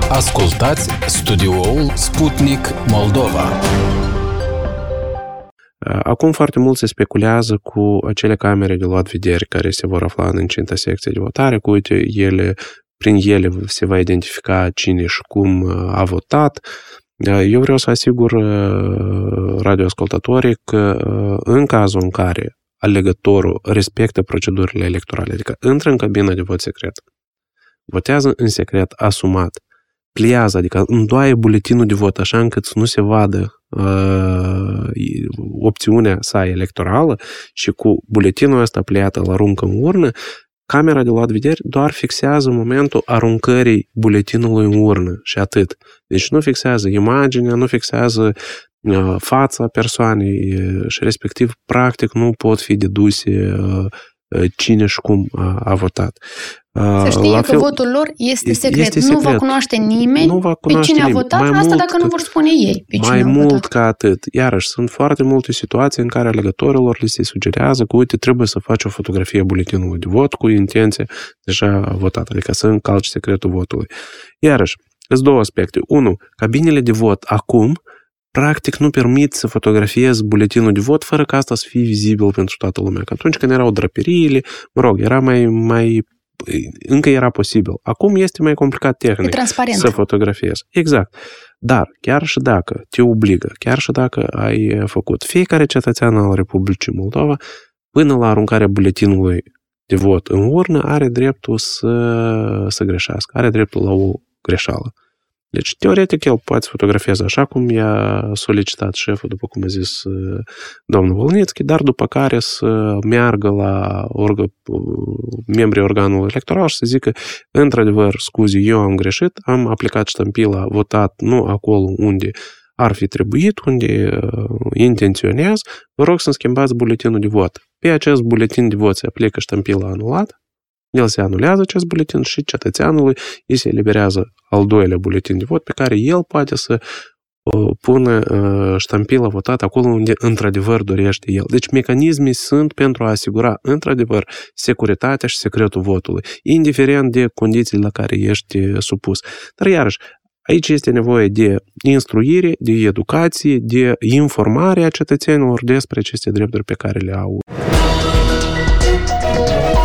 Ascultați studioul Sputnik Moldova. Acum foarte mult se speculează cu acele camere de luat vedere care se vor afla în incinta secției de votare, cu uite, prin ele se va identifica cine și cum a votat. Eu vreau să asigur radioascultătorii că în cazul în care alegătorul respectă procedurile electorale, adică intră în cabina de vot secret, votează în secret asumat, pliază, adică îndoaie buletinul de vot așa încât să nu se vadă opțiunea sa electorală și cu buletinul ăsta pliat îl aruncă în urnă, camera de luat vedere doar fixează momentul aruncării buletinului în urnă și atât. Deci nu fixează imaginea, nu fixează fața persoanei și respectiv practic nu pot fi deduse cine și cum a votat. Să știe că votul lor este secret. Nu va cunoaște nimeni pe cine a votat, asta dacă nu vor spune ei pe cine mai a votat. mult ca atât. Iarăși, sunt foarte multe situații în care alegătorilor li se sugerează că, uite, trebuie să faci o fotografie a buletinului de vot cu intenție deja votat, adică să încalci secretul votului. Iarăși, sunt două aspecte. Unu, cabinele de vot acum practic nu permit să fotografiez buletinul de vot fără ca asta să fie vizibil pentru toată lumea. Că atunci când erau draperiile, era mai încă era posibil. Acum este mai complicat tehnic să fotografiezi. Exact. Dar chiar și dacă te obligă, chiar și dacă ai făcut, fiecare cetățean al Republicii Moldova, până la aruncarea buletinului de vot în urnă, are dreptul să greșească, are dreptul la o greșeală. Deci, teoretic, el poate să fotografieze așa cum i-a solicitat șeful, după cum a zis domnul Volnitski, dar după care să meargă la membrii organului electoral și să zică, într-adevăr, scuze, eu am greșit, am aplicat ștampila, votat nu acolo unde ar fi trebuit, unde intenționez, vă rog să-mi schimbați buletinul de vot. Pe acest buletin de vot se aplică ștampila anulat, el se anulează acest buletin și cetățeanului îi se eliberează al doilea buletin de vot pe care el poate să pună ștampila votată acolo unde într-adevăr dorește el. Deci mecanismii sunt pentru a asigura într-adevăr securitatea și secretul votului, indiferent de condițiile la care ești supus. Dar iarăși, aici este nevoie de instruire, de educație, de informare a cetățenilor despre aceste drepturi pe care le au.